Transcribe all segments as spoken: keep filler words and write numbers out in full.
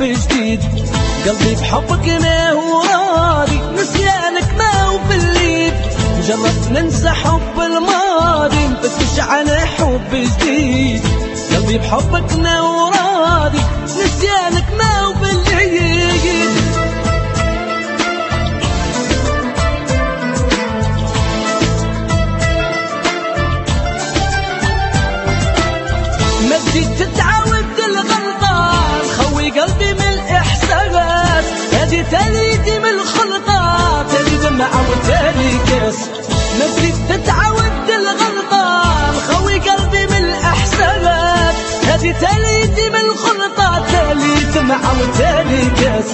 جديد. قلبي بحبك ما هو راضي، نسيانك ما هو في الليل. جرب ننسى حب الماضي، نفتش على حب جديد. قلبي بحبك ما هو راضي، نسيانك ما هو في الليل. ما تزيد تتعود الغلطة، خوي قلبي من الإحساس. هذه تاليدي من الخلطة، تالي دمعة وتالي كاس. ما تزيد تتعود الغلطة، خوي قلبي من الإحساس. هذه تاليدي من الخلطة، تالي دمعة وتالي كاس.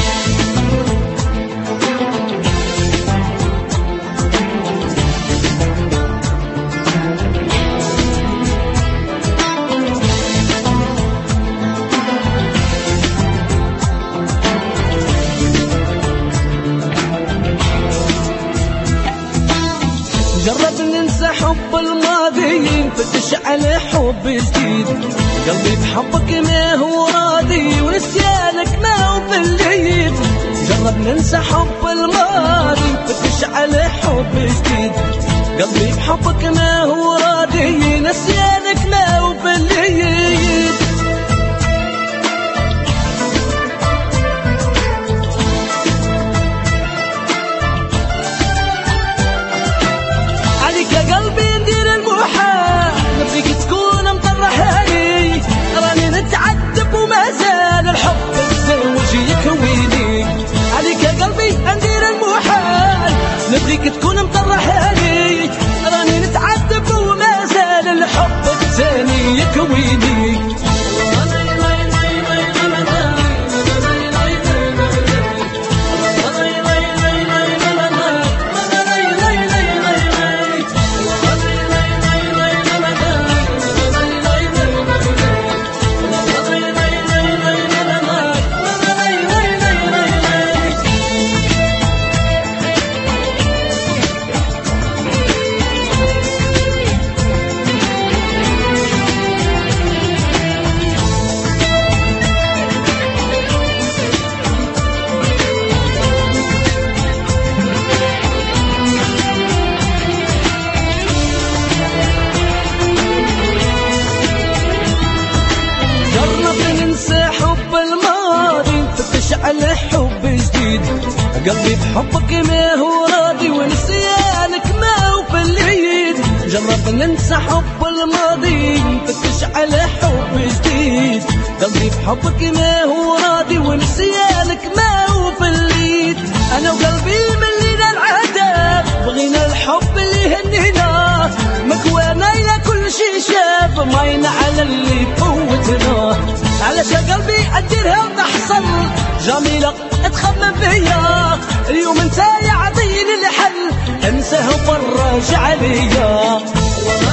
جرب ننسى حب الماضي، نفتش على حب جديد. قلبي بحبك ما هو راضي، ونسيانك ما هو في الليل. جرب ننسى حب الماضي، نفتش على حب جديد. قلبي بحبك ما هو راضي، نسيانك ما هو في الليل. يا قلبي ندير المحال، نبغيك تكون مطرحاني. راني نتعذب وما زال الحب تزوج يكويني. عليك يا قلبي ندير المحال، نبغيك تكون مطرحاني. راني نتعذب وما زال الحب الثاني يكويني. على حب جديد. قلبي بحبك ما هو راضي، ونسيانك ما هو في اليد. جرب ننسى حب الماضي، نفتش على حب جديد. قلبي بحبك ما هو راضي، ونسيانك ما هو في اليد. انا وقلبي ملينا العذاب، بغينا الحب اللي يهنينا. مكوانا الى كل شي شاف، ماينا على اللي فوتنا. علشان قلبي اديرها وتحصل جميلة تخمم فيا. اليوم انت يعطيني الحل، انساه وفرج عليا.